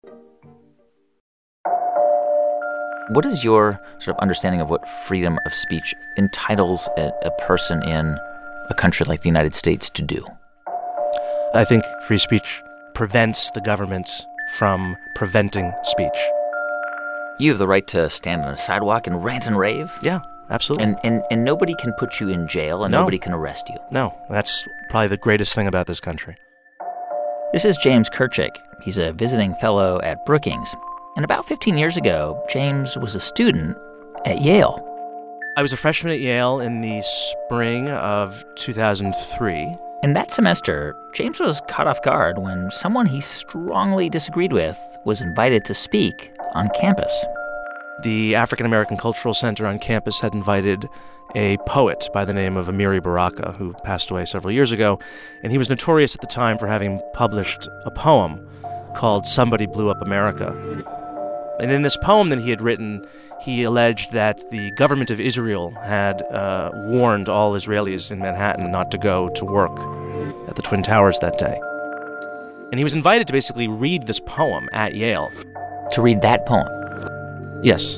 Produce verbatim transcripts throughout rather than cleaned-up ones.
What is your sort of understanding of what freedom of speech entitles a, a person in a country like the United States to do? I think free speech prevents the government from preventing speech. You have the right to stand on a sidewalk and rant and rave? Yeah, absolutely. And and, and nobody can put you in jail and no. nobody can arrest you? No, that's probably the greatest thing about this country. This is James Kirchick. He's a visiting fellow at Brookings. And about fifteen years ago, James was a student at Yale. I was a freshman at Yale in the spring of two thousand three. And that semester, James was caught off guard when someone he strongly disagreed with was invited to speak on campus. The African American Cultural Center on campus had invited a poet by the name of Amiri Baraka, who passed away several years ago. And he was notorious at the time for having published a poem called Somebody Blew Up America. And in this poem that he had written, he alleged that the government of Israel had uh, warned all Israelis in Manhattan not to go to work at the Twin Towers that day. And he was invited to basically read this poem at Yale. To read that poem? Yes.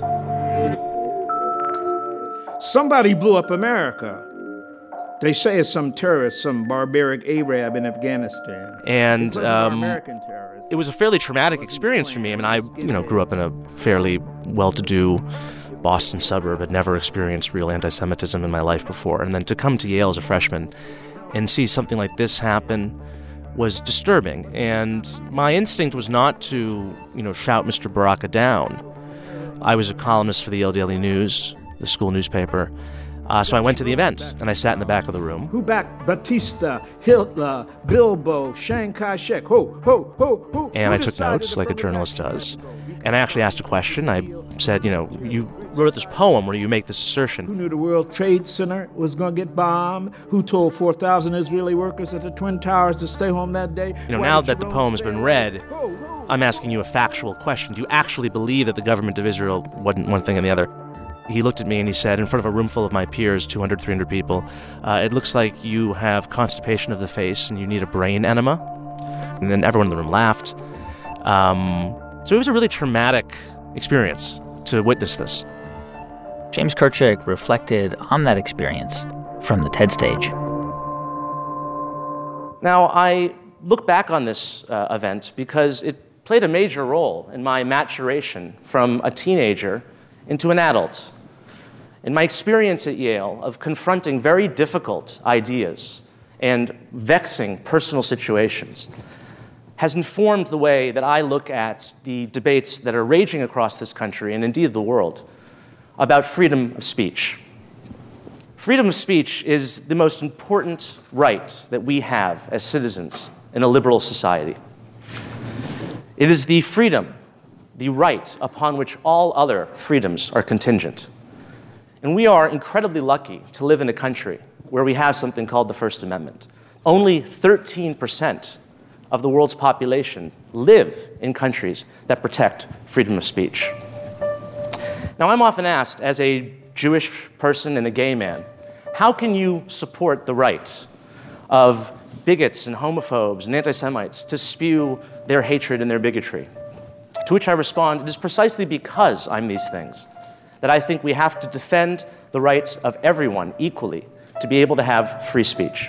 Somebody blew up America. They say it's some terrorist, some barbaric Arab in Afghanistan. And um, American terrorists. It was a fairly traumatic experience for me. I mean, I, you know, grew up in a fairly well-to-do Boston suburb, had never experienced real anti-Semitism in my life before. And then to come to Yale as a freshman and see something like this happen was disturbing. And my instinct was not to, you know, shout Mister Baraka down. I was a columnist for the Yale Daily News, the school newspaper. Uh, so I went to the event, and I sat in the back of the room. Who backed Batista, Hitler, Bilbo, Chiang Kai-shek? Ho, ho, ho, ho. And I took notes, like a journalist does. And I actually asked a question. I said, you know, you wrote this poem where you make this assertion. Who knew the World Trade Center was going to get bombed? Who told four thousand Israeli workers at the Twin Towers to stay home that day? You know, now that the poem has been read, I'm asking you a factual question. Do you actually believe that the government of Israel wasn't one thing and the other? He looked at me and he said, in front of a room full of my peers, two hundred, three hundred people, uh, it looks like you have constipation of the face and you need a brain enema. And then everyone in the room laughed. Um, so it was a really traumatic experience to witness this. James Kirchick reflected on that experience from the TED stage. Now, I look back on this uh, event because it played a major role in my maturation from a teenager into an adult. In my experience at Yale of confronting very difficult ideas and vexing personal situations has informed the way that I look at the debates that are raging across this country and indeed the world about freedom of speech. Freedom of speech is the most important right that we have as citizens in a liberal society. It is the freedom, the right upon which all other freedoms are contingent. And we are incredibly lucky to live in a country where we have something called the First Amendment. Only thirteen percent of the world's population live in countries that protect freedom of speech. Now, I'm often asked, as a Jewish person and a gay man, how can you support the right of bigots and homophobes and anti-Semites to spew their hatred and their bigotry? To which I respond, it is precisely because I'm these things that I think we have to defend the rights of everyone equally to be able to have free speech.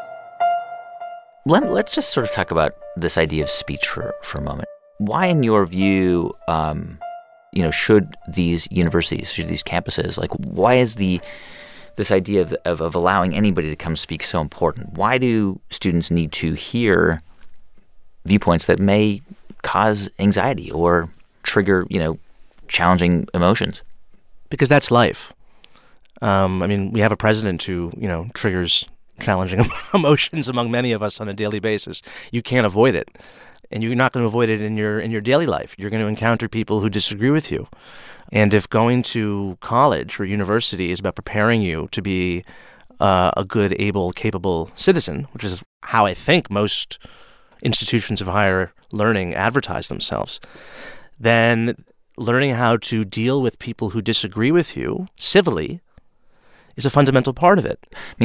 Let, let's just sort of talk about this idea of speech for, for a moment. Why, in your view, um, you know, should these universities, should these campuses, like, why is the this idea of, of, of allowing anybody to come speak so important? Why do students need to hear viewpoints that may cause anxiety or trigger, you know, challenging emotions? Because that's life. Um, I mean, we have a president who, you know, triggers challenging emotions among many of us on a daily basis. You can't avoid it. And you're not going to avoid it in your in your daily life. You're going to encounter people who disagree with you. And if going to college or university is about preparing you to be uh, a good, able, capable citizen, which is how I think most institutions of higher learning advertise themselves, then learning how to deal with people who disagree with you civilly is a fundamental part of it. I mean,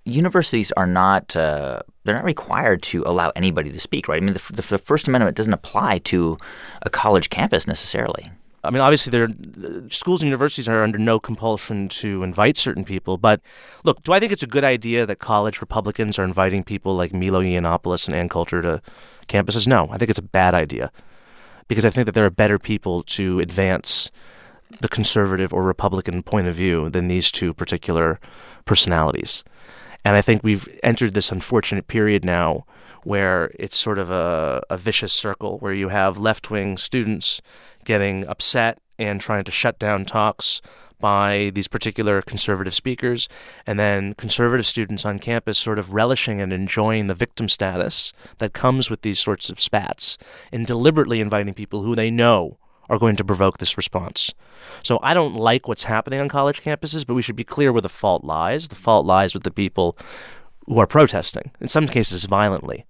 universities are not uh, they're not required to allow anybody to speak, right? I mean, the, the, the First Amendment doesn't apply to a college campus necessarily. I mean, obviously, there schools and universities are under no compulsion to invite certain people. But look, do I think it's a good idea that college Republicans are inviting people like Milo Yiannopoulos and Ann Coulter to campuses? No, I think it's a bad idea because I think that there are better people to advance the conservative or Republican point of view than these two particular personalities. And I think we've entered this unfortunate period now where it's sort of a, a vicious circle where you have left-wing students getting upset and trying to shut down talks by these particular conservative speakers, and then conservative students on campus sort of relishing and enjoying the victim status that comes with these sorts of spats and deliberately inviting people who they know are going to provoke this response. So I don't like what's happening on college campuses, but we should be clear where the fault lies. The fault lies with the people who are protesting, in some cases violently.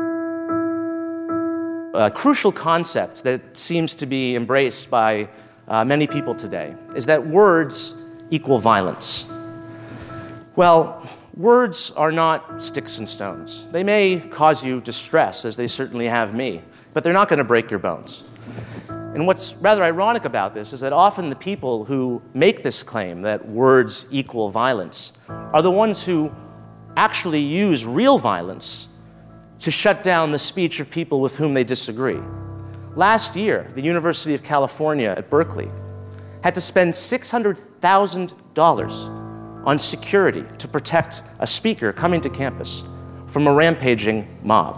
A crucial concept that seems to be embraced by uh, many people today is that words equal violence. Well, words are not sticks and stones. They may cause you distress, as they certainly have me, but they're not going to break your bones. And what's rather ironic about this is that often the people who make this claim that words equal violence are the ones who actually use real violence to shut down the speech of people with whom they disagree. Last year, the University of California at Berkeley had to spend six hundred thousand dollars on security to protect a speaker coming to campus from a rampaging mob.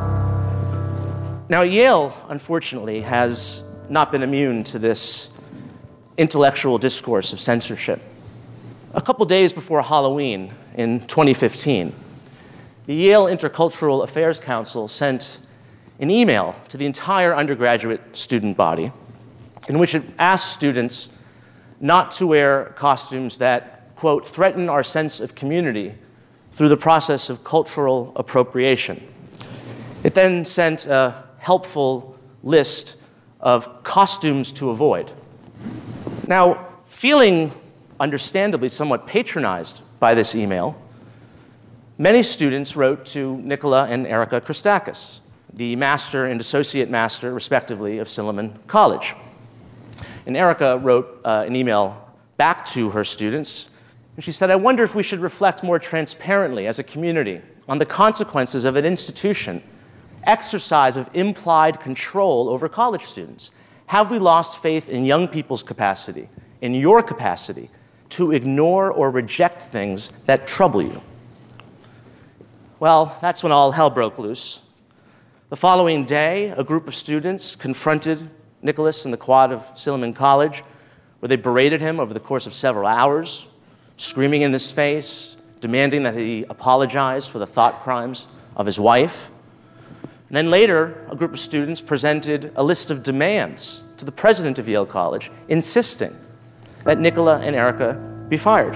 Now, Yale, unfortunately, has not been immune to this intellectual discourse of censorship. A couple days before Halloween in twenty fifteen, the Yale Intercultural Affairs Council sent an email to the entire undergraduate student body in which it asked students not to wear costumes that, quote, threaten our sense of community through the process of cultural appropriation. It then sent a helpful list of costumes to avoid. Now, feeling understandably somewhat patronized by this email, many students wrote to Nicola and Erica Christakis, the master and associate master, respectively, of Silliman College. And Erica wrote uh, an email back to her students, and she said, I wonder if we should reflect more transparently as a community on the consequences of an institution exercise of implied control over college students. Have we lost faith in young people's capacity, in your capacity, to ignore or reject things that trouble you? Well, that's when all hell broke loose. The following day, a group of students confronted Nicholas in the quad of Silliman College, where they berated him over the course of several hours, screaming in his face, demanding that he apologize for the thought crimes of his wife. And then later, a group of students presented a list of demands to the president of Yale College, insisting that Nicola and Erica be fired.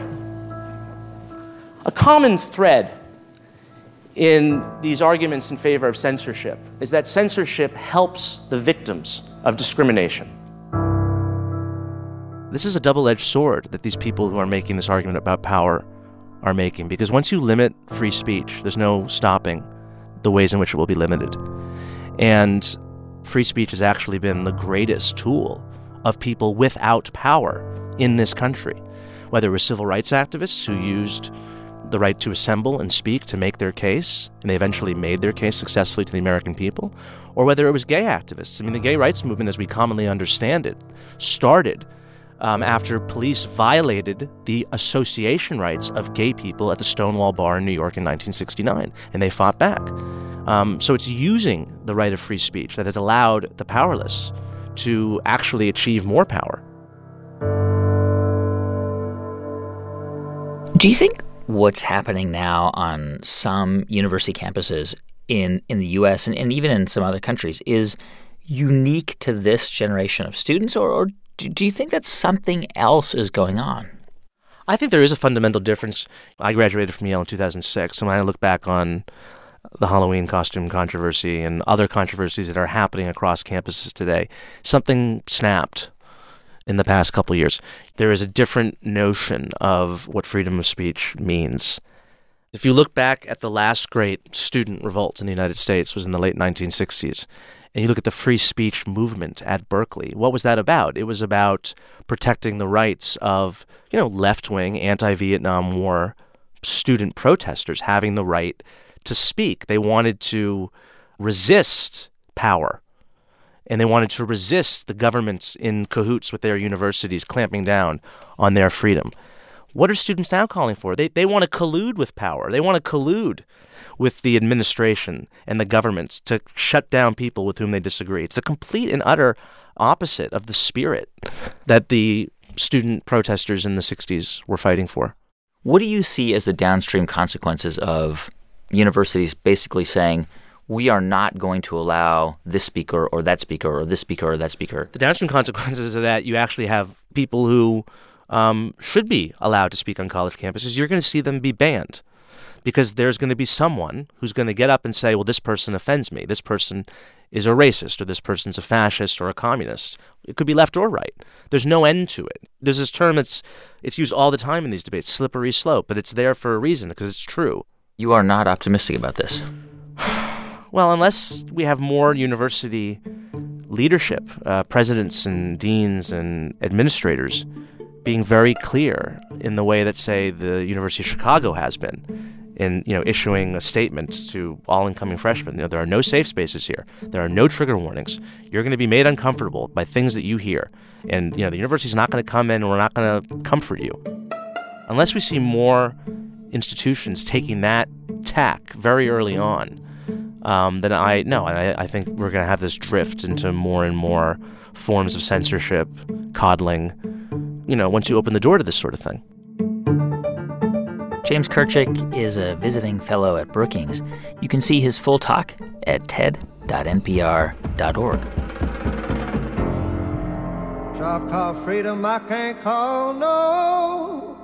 A common thread in these arguments in favor of censorship is that censorship helps the victims of discrimination. This is a double-edged sword that these people who are making this argument about power are making, because once you limit free speech, there's no stopping the ways in which it will be limited. And free speech has actually been the greatest tool of people without power in this country, whether it was civil rights activists who used the right to assemble and speak to make their case, and they eventually made their case successfully to the American people, or whether it was gay activists. I mean, the gay rights movement, as we commonly understand it, started um, after police violated the association rights of gay people at the Stonewall Bar in New York in nineteen sixty-nine, and they fought back. Um, so it's using the right of free speech that has allowed the powerless to actually achieve more power. Do you think what's happening now on some university campuses in, in the U S and, and even in some other countries is unique to this generation of students, or, or do, do you think that something else is going on? I think there is a fundamental difference. I graduated from Yale in two thousand six, and when I look back on the Halloween costume controversy and other controversies that are happening across campuses today, something snapped in the past couple years. There is a different notion of what freedom of speech means. If you look back at the last great student revolt in the United States, was in the late nineteen sixties, and you look at the free speech movement at Berkeley, what was that about? It was about protecting the rights of, you know, left-wing, anti-Vietnam War student protesters having the right to speak. They wanted to resist power, and they wanted to resist the governments in cahoots with their universities clamping down on their freedom. What are students now calling for? They they want to collude with power. They want to collude with the administration and the government to shut down people with whom they disagree. It's the complete and utter opposite of the spirit that the student protesters in the sixties were fighting for. What do you see as the downstream consequences of universities basically saying, we are not going to allow this speaker or that speaker or this speaker or that speaker? The downstream consequences of that, you actually have people who um, should be allowed to speak on college campuses. You're going to see them be banned because there's going to be someone who's going to get up and say, well, this person offends me. This person is a racist, or this person's a fascist or a communist. It could be left or right. There's no end to it. There's this term that's it's used all the time in these debates, slippery slope, but it's there for a reason because it's true. You are not optimistic about this. Well, unless we have more university leadership, uh, presidents and deans and administrators being very clear in the way that, say, the University of Chicago has been in, you know, issuing a statement to all incoming freshmen. You know, there are no safe spaces here. There are no trigger warnings. You're going to be made uncomfortable by things that you hear. And, you know, the university's not going to come in and we're not going to comfort you. Unless we see more institutions taking that tack very early on, um, then I, no, I, I think we're going to have this drift into more and more forms of censorship, coddling, you know, once you open the door to this sort of thing. James Kirchick is a visiting fellow at Brookings. You can see his full talk at ted dot n p r dot org. Choctaw freedom I can't call no.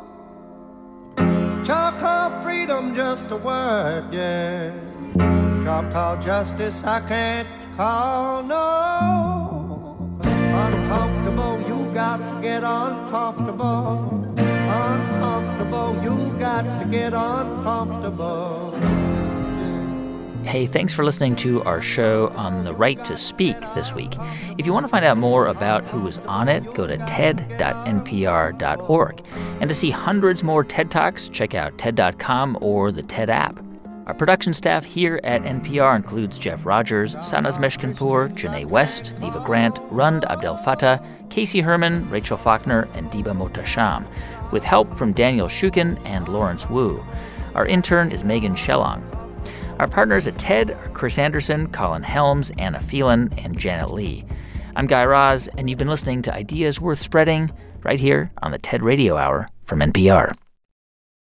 Choctaw freedom just a word, yeah. Choctaw justice I can't call no. Uncomfortable, you got to get uncomfortable. Uncomfortable, you got to get uncomfortable. Hey, thanks for listening to our show on the right to speak this week. If you want to find out more about who was on it, go to ted dot n p r dot org. And to see hundreds more TED Talks, check out ted dot com or the TED app. Our production staff here at N P R includes Jeff Rogers, Sanaz Meshkinpour, Janae West, Neva Grant, Rund Abdel Fattah, Casey Herman, Rachel Faulkner, and Diba Motasham, with help from Daniel Shukin and Lawrence Wu. Our intern is Megan Shellong. Our partners at TED are Chris Anderson, Colin Helms, Anna Phelan, and Janet Lee. I'm Guy Raz, and you've been listening to Ideas Worth Spreading right here on the TED Radio Hour from N P R.